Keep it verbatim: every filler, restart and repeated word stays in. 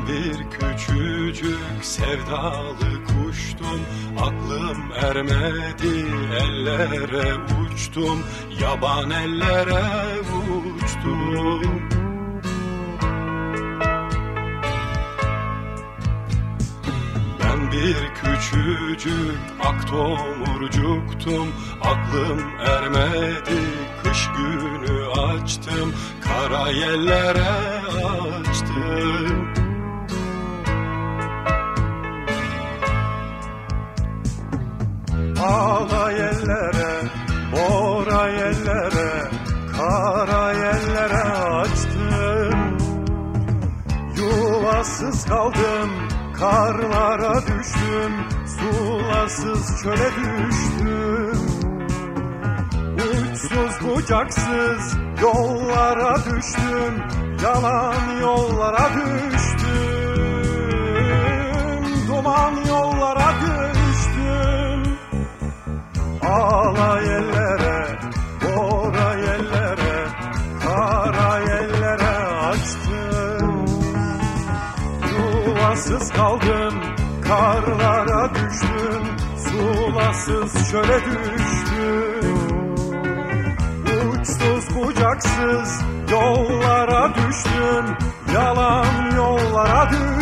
bir küçücük sevdalı kuştum, aklım ermedi ellere uçtum, yaban ellere uçtum. Ben bir küçücük ak tomurcuktum, aklım ermedi kış günü açtım, kara yellere açtım. Ağla yellere, bora yellere, kara yellere açtım. Yuvasız kaldım, karlara düştüm, sulasız çöle düştüm. Uçsuz bucaksız yollara düştüm, yalan yollara düştüm, duman yollara düştüm. Ağla yellere, bora yellere, kara yellere açtım. Yuvasız kaldım, karlara düştüm, sulasız çöle düştüm. Uçsuz bucaksız yollara düştüm, yalan yollara düştüm.